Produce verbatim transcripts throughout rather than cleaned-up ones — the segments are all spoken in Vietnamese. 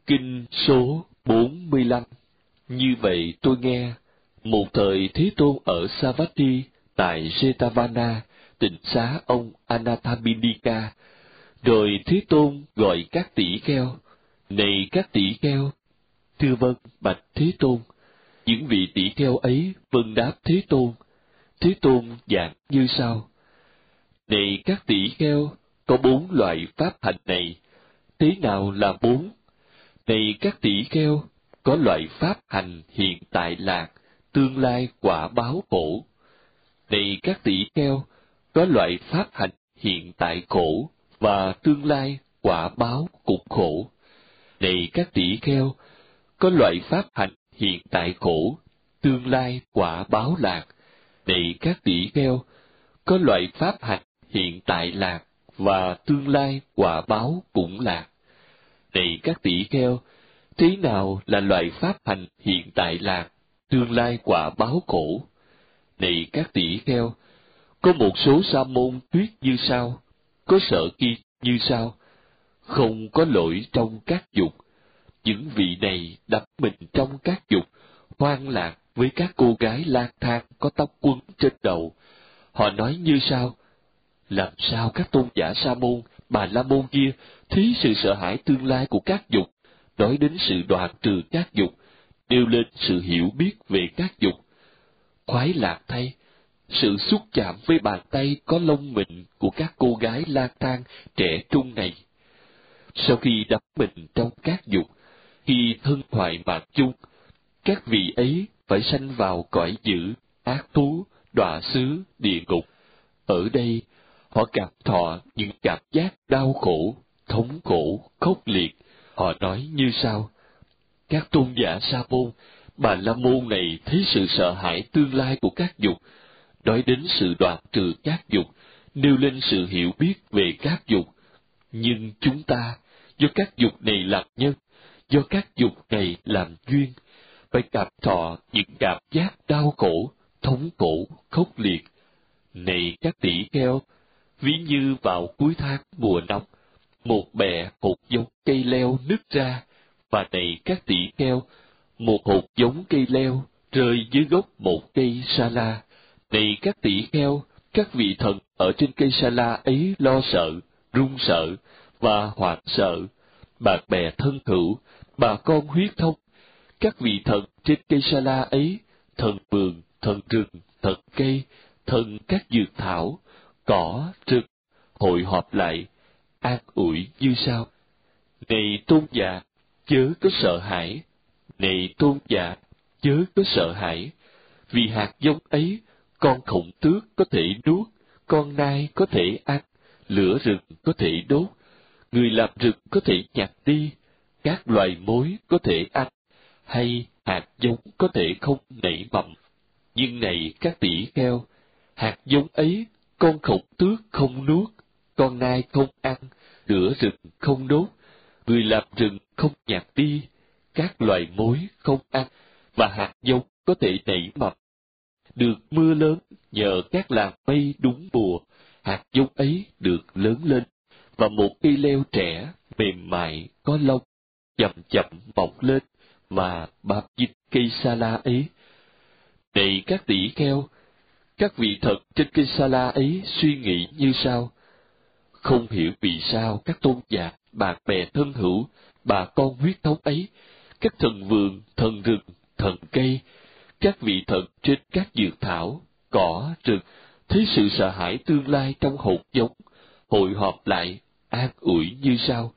Kinh số bốn mươi lăm. Như vậy tôi nghe, một thời Thế Tôn ở Savatthi tại Jetavana, tịnh xá ông Anathapindika, rồi Thế Tôn gọi các tỷ kheo, này các tỷ kheo, thưa vâng bạch Thế Tôn. Những vị tỷ kheo ấy vâng đáp Thế Tôn. Thế Tôn giảng như sau: này các tỷ kheo, có bốn loại pháp hạnh này. Thế nào là bốn? Này các tỷ kheo, có loại pháp hành hiện tại lạc, tương lai quả báo khổ. Này các tỷ kheo, có loại pháp hành hiện tại khổ và tương lai quả báo cũng khổ. Này các tỷ kheo, có loại pháp hành hiện tại khổ, tương lai quả báo lạc. Này các tỷ kheo, có loại pháp hành hiện tại lạc và tương lai quả báo cũng lạc. Này các tỷ kheo, thế nào là loại pháp hành hiện tại lạc, tương lai quả báo khổ? Này các tỷ kheo, có một số sa môn thuyết như sau, có sợ kia như sau: không có lỗi trong các dục. Những vị này đắm mình trong các dục, hoang lạc với các cô gái lang thang có tóc quấn trên đầu. Họ nói như sau: làm sao các tôn giả sa môn, bà la môn kia thí sự sợ hãi tương lai của các dục, nói đến sự đoạn trừ các dục, nêu lên sự hiểu biết về các dục. Khoái lạc thay, sự xúc chạm với bàn tay có lông mịn của các cô gái lang thang trẻ trung này. Sau khi đắm mình trong các dục, khi thân thoại mạng chung, các vị ấy phải sanh vào cõi dữ, ác thú, đọa xứ, địa ngục. Ở đây, họ cảm thọ những cảm giác đau khổ, thống khổ, khốc liệt. Họ nói như sau: các tôn giả sa môn, bà la môn này thấy sự sợ hãi tương lai của các dục, nói đến sự đoạn trừ các dục, nêu lên sự hiểu biết về các dục. Nhưng chúng ta, do các dục này làm nhân, do các dục này làm duyên, phải cảm thọ những cảm giác đau khổ, thống khổ, khốc liệt. Này các tỷ kheo, ví như vào cuối tháng mùa nóng, một bè hột giống cây leo nứt ra, và này các tỷ kheo, một hột giống cây leo rơi dưới gốc một cây sa la. Này các tỷ kheo, các vị thần ở trên cây sa la ấy lo sợ, run sợ và hoảng sợ. Bạn bè thân hữu, bà con huyết thống, các vị thần trên cây sa la ấy, thần vườn, thần rừng, thần cây, thần các dược thảo, cỏ, rừng, hội họp lại, an ủi như sau: này tôn giả, chớ có sợ hãi. Này tôn giả, chớ có sợ hãi. Vì hạt giống ấy, con khổng tước có thể nuốt, con nai có thể ăn, lửa rừng có thể đốt, người làm rừng có thể nhặt đi, các loài mối có thể ăn, hay hạt giống có thể không nảy mầm. Nhưng này các tỷ kheo, hạt giống ấy con khổng tước không nuốt, con nai không ăn, lửa rừng không đốt, người làm rừng không nhặt đi, các loài mối không ăn, và hạt giống có thể nảy mầm. Được mưa lớn nhờ các làn mây đúng mùa, hạt giống ấy được lớn lên, và một cây leo trẻ, mềm mại, có lông, chậm chậm mọc lên, và bám dính cây sa la ấy. Này các tỷ kheo, các vị thần trên cây sa la ấy suy nghĩ như sau: không hiểu vì sao các tôn giả, bạn bè thân hữu, bà con huyết thống ấy, các thần vườn, thần rừng, thần cây, các vị thần trên các dược thảo, cỏ, rừng, thấy sự sợ hãi tương lai trong hột giống, hội họp lại, an ủi như sau: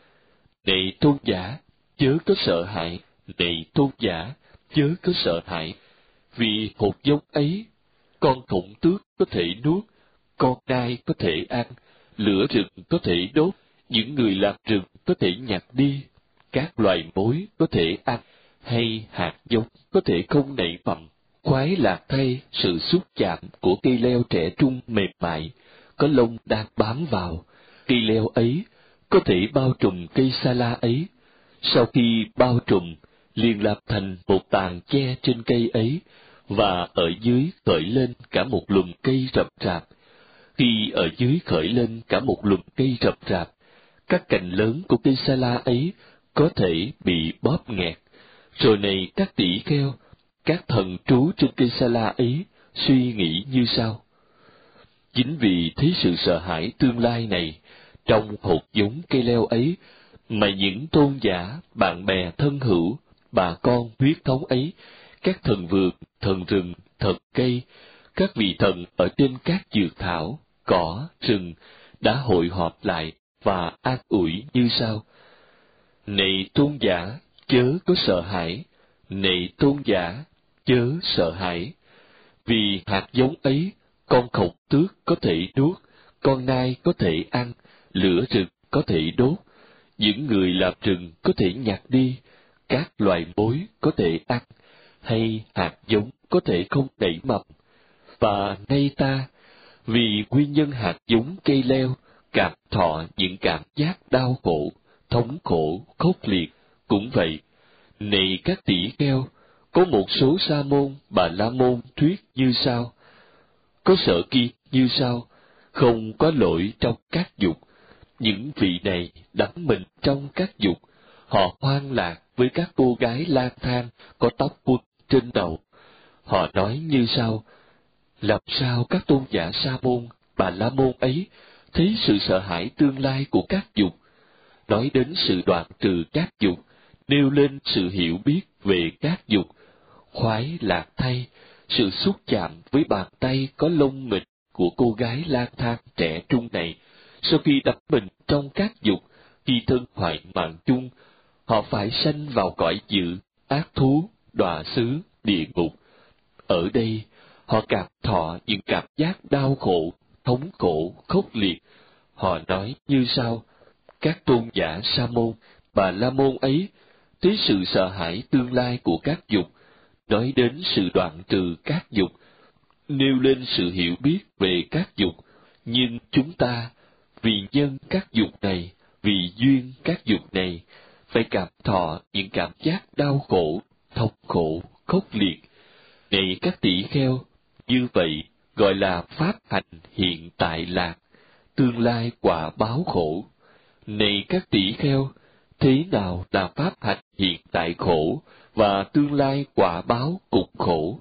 này tôn giả, chớ có sợ hãi. Này tôn giả, chớ có sợ hãi. Vì hột giống ấy, con khổng tước có thể nuốt, con nai có thể ăn, lửa rừng có thể đốt, những người làm rừng có thể nhặt đi, các loài mối có thể ăn, hay hạt giống có thể không nảy mầm. Khoái lạc thay, sự xúc chạm của cây leo trẻ trung mềm mại, có lông đang bám vào. Cây leo ấy có thể bao trùm cây sa la ấy. Sau khi bao trùm, liền làm thành một tàn che trên cây ấy, và ở dưới khởi lên cả một lùm cây rậm rạp. Khi ở dưới khởi lên cả một lùm cây rậm rạp, các cành lớn của cây sa la ấy có thể bị bóp nghẹt. Rồi này các tỷ kheo, các thần trú trên cây sa la ấy suy nghĩ như sau: chính vì thấy sự sợ hãi tương lai này trong hột giống cây leo ấy, mà những tôn giả, bạn bè thân hữu, bà con huyết thống ấy, các thần vượt, thần rừng, thần cây, các vị thần ở trên các dược thảo, cỏ, rừng đã hội họp lại và an ủi như sau: này tôn giả, chớ có sợ hãi, này tôn giả, chớ sợ hãi. Vì hạt giống ấy, con khổng tước có thể nuốt, con nai có thể ăn, lửa rực có thể đốt, những người làm rừng có thể nhặt đi, các loài mối có thể ăn, hay hạt giống có thể không nảy mầm. Và nay ta, vì nguyên nhân hạt giống cây leo, cảm thọ những cảm giác đau khổ, thống khổ, khốc liệt, cũng vậy. Này các tỷ kheo, có một số sa môn, bà la môn thuyết như sau: có sở kiên như sau: không có lỗi trong các dục. Những vị này đắm mình trong các dục, họ hoang lạc với các cô gái lang thang có tóc quăn trên đầu. Họ nói như sau: làm sao các tôn giả sa môn, bà la môn ấy thấy sự sợ hãi tương lai của các dục, nói đến sự đoạn trừ các dục, nêu lên sự hiểu biết về các dục. Khoái lạc thay, sự xúc chạm với bàn tay có lông mịn của cô gái lang thang trẻ trung này, sau khi đắm mình trong các dục, khi thân hoại mạng chung, họ phải sanh vào cõi dữ, ác thú, đọa xứ, địa ngục. Ở đây, họ cảm thọ những cảm giác đau khổ, thống khổ, khốc liệt. Họ nói như sau: các tôn giả sa môn, bà la môn ấy thấy sự sợ hãi tương lai của các dục, nói đến sự đoạn trừ các dục, nêu lên sự hiểu biết về các dục. Nhưng chúng ta, vì nhân các dục này, vì duyên các dục này, phải cảm thọ những cảm giác đau khổ, thống khổ, khốc liệt. Này các tỷ kheo, như vậy gọi là pháp hành hiện tại lạc, tương lai quả báo khổ. Này các tỷ kheo, thế nào là pháp hành hiện tại khổ và tương lai quả báo cục khổ?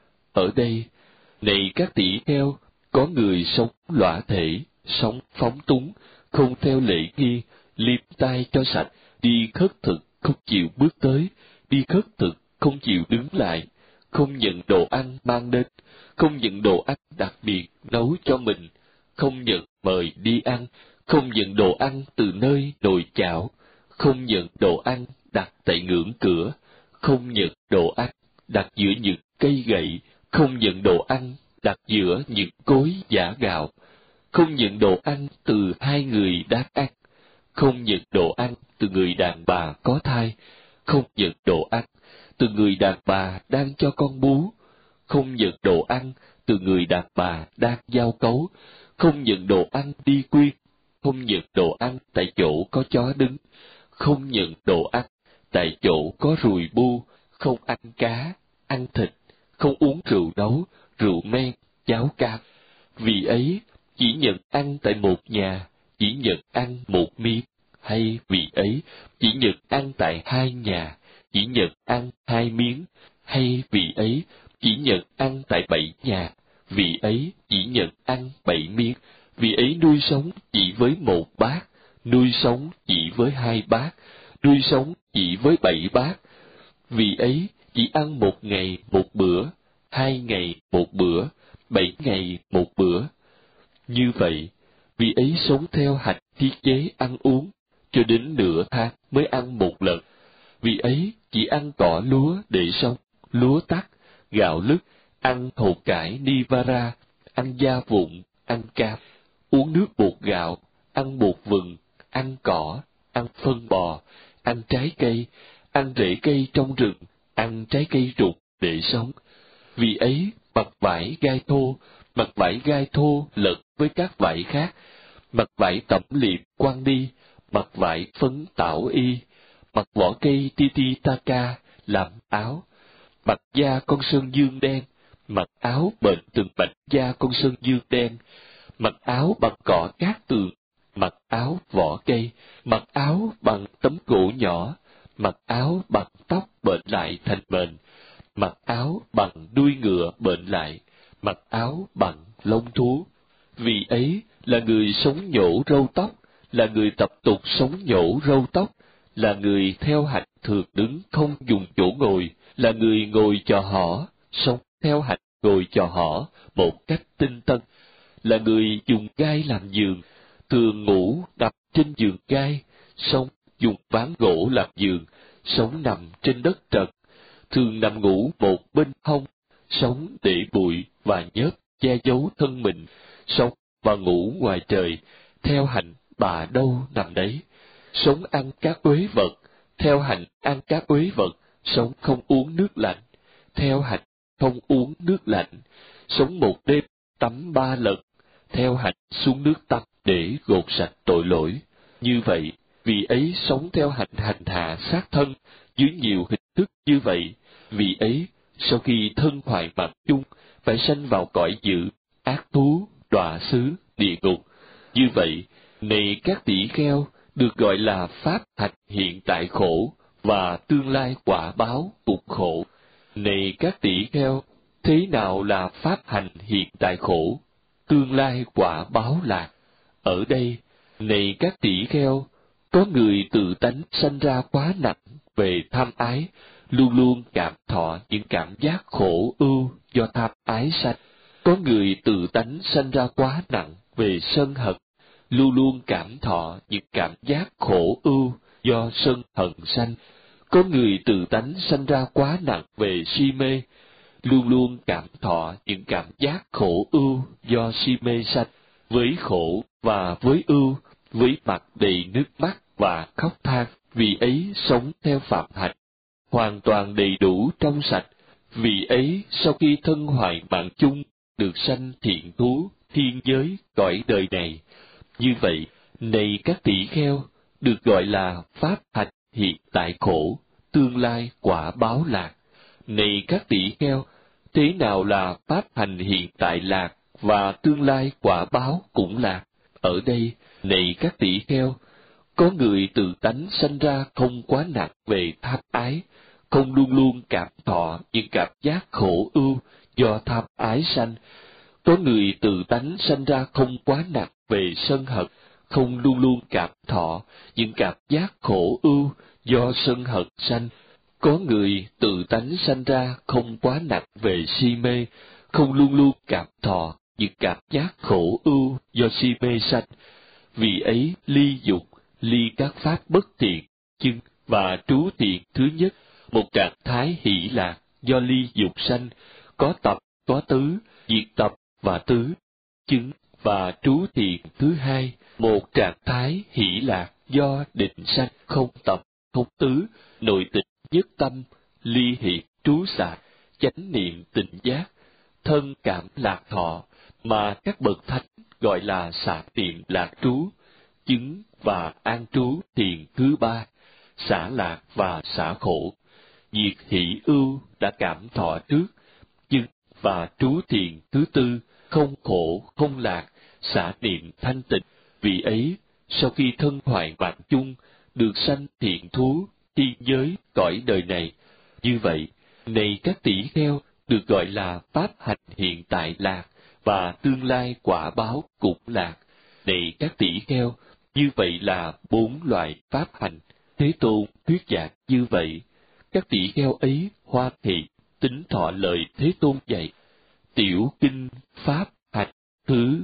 Ở đây, này các tỷ kheo, có người sống lõa thể, sống phóng túng, không theo lễ nghi, liêm tai cho sạch, đi khất thực không chịu bước tới, đi khất thực không chịu đứng lại, không nhận đồ ăn mang đến, không nhận đồ ăn đặc biệt nấu cho mình, không nhận mời đi ăn, không nhận đồ ăn từ nơi nồi chảo, không nhận đồ ăn đặt tại ngưỡng cửa, không nhận đồ ăn đặt giữa những cây gậy, không nhận đồ ăn đặt giữa những cối giã gạo, không nhận đồ ăn từ hai người đang ăn, không nhận đồ ăn từ người đàn bà có thai, không nhận đồ ăn từ người đàn bà đang cho con bú, không nhận đồ ăn từ người đàn bà đang giao cấu, không nhận đồ ăn đi quyên, không nhận đồ ăn tại chỗ có chó đứng, không nhận đồ ăn tại chỗ có ruồi bu, không ăn cá, ăn thịt, không uống rượu nấu, rượu men, cháo cam. Vì ấy, chỉ nhận ăn tại một nhà, chỉ nhận ăn một miếng, hay vì ấy, chỉ nhận ăn tại hai nhà, chỉ nhận ăn hai miếng, hay vì ấy, chỉ nhận ăn tại bảy nhà, vì ấy, chỉ nhận ăn bảy miếng, vì ấy nuôi sống chỉ với một bát, nuôi sống chỉ với hai bát, nuôi sống chỉ với bảy bát. Vì ấy, chỉ ăn một ngày một bữa, hai ngày một bữa, bảy ngày một bữa. Như vậy, vì ấy sống theo hạnh thiết chế ăn uống, cho đến nửa tháng mới ăn một lần. Vì ấy chỉ ăn cỏ lúa để sống, lúa tắc, gạo lứt, ăn hột cải nivara, ăn da vụn, ăn cam, uống nước bột gạo, ăn bột vừng, ăn cỏ, ăn phân bò, ăn trái cây, ăn rễ cây trong rừng, ăn trái cây rụng để sống. Vì ấy mặc vải gai thô, mặc vải gai thô lẫn với các vải khác, mặc vải tẩm liệm quăng đi, mặc vải phấn tảo y, mặc vỏ cây tititaka làm áo, mặc da con sơn dương đen, mặc áo bện từng mảnh da con sơn dương đen, mặc áo bằng cỏ cát tường, mặc áo vỏ cây, mặc áo bằng tấm gỗ nhỏ, mặc áo bằng tóc bệnh lại thành mền, mặc áo bằng đuôi ngựa bệnh lại, mặc áo bằng lông thú. Vì ấy là người sống nhổ râu tóc, là người tập tục sống nhổ râu tóc, là người theo hạnh thường đứng không dùng chỗ ngồi, là người ngồi chò hỏ, sống theo hạnh ngồi chò hỏ một cách tinh tân, là người dùng gai làm giường, thường ngủ nằm trên giường gai, sống dùng ván gỗ làm giường, sống nằm trên đất trần, thường nằm ngủ một bên hông, sống để bụi và nhớp che giấu thân mình, sống và ngủ ngoài trời, theo hạnh bà đâu nằm đấy, sống ăn các uế vật, theo hạnh ăn các uế vật, sống không uống nước lạnh, theo hạnh không uống nước lạnh, sống một đêm tắm ba lần, theo hạnh xuống nước tắm để gột sạch tội lỗi. Như vậy, vì ấy sống theo hạnh hành hạ sát thân, dưới nhiều hình thức như vậy, vì ấy, sau khi thân hoại mạng chung, phải sanh vào cõi dữ, ác thú, đọa xứ, địa ngục. Như vậy, này các tỷ kheo, được gọi là pháp hành hiện tại khổ, và tương lai quả báo tục khổ. Này các tỷ kheo, thế nào là pháp hành hiện tại khổ, tương lai quả báo lạc? Ở đây, này các tỷ kheo, có người tự tánh sanh ra quá nặng về tham ái, luôn luôn cảm thọ những cảm giác khổ ưu do tham ái sanh. Có người tự tánh sanh ra quá nặng về sân hận, luôn luôn cảm thọ những cảm giác khổ ưu do sân hận sanh. Có người tự tánh sanh ra quá nặng về si mê, luôn luôn cảm thọ những cảm giác khổ ưu do si mê sanh. Với khổ và với ưu, với mặt đầy nước mắt và khóc than, vì ấy sống theo phạm hạnh, hoàn toàn đầy đủ trong sạch. Vì ấy sau khi thân hoại mạng chung, được sanh thiện thú, thiên giới, cõi đời này. Như vậy, này các tỷ kheo, được gọi là pháp hành hiện tại khổ, tương lai quả báo lạc. Này các tỷ kheo, thế nào là pháp hành hiện tại lạc và tương lai quả báo cũng lạc? Ở đây, này các tỷ kheo, có người tự tánh sanh ra không quá nặng về tham ái, không luôn luôn cảm thọ những cảm giác khổ ưu do tham ái sanh. Có người tự tánh sanh ra không quá nặng về sân hận, không luôn luôn cảm thọ những cảm giác khổ ưu do sân hận sanh. Có người tự tánh sanh ra không quá nặng về si mê, không luôn luôn cảm thọ những cảm giác khổ ưu do si mê sanh. Vì ấy ly dục, ly các pháp bất thiện, chứng và trú thiện thứ nhất, một trạng thái hỷ lạc do ly dục sanh, có tập, có tứ, diệt tập và tứ, chứng và trú thiện thứ hai, một trạng thái hỷ lạc do định sanh, không tập, không tứ, nội tịch nhất tâm, ly hiện trú xạ, chánh niệm tỉnh giác, thân cảm lạc thọ, mà các bậc thánh gọi là xạ niệm lạc trú, chứng và an trú thiền thứ ba, xả lạc và xả khổ. Diệt hỷ ưu đã cảm thọ trước, chứng và trú thiền thứ tư, không khổ không lạc, xả niệm thanh tịnh. Vì ấy, sau khi thân hoại mạng chung, được sanh thiện thú, thiên giới, cõi đời này. Như vậy, này các tỷ kheo, được gọi là pháp hành hiện tại lạc, và tương lai quả báo cũng lạc. Này các tỷ kheo, như vậy là bốn loại pháp hành. Thế Tôn thuyết giảng như vậy. Các tỷ kheo ấy hoan hỷ, tín thọ lời Thế Tôn dạy. Tiểu kinh pháp hành thứ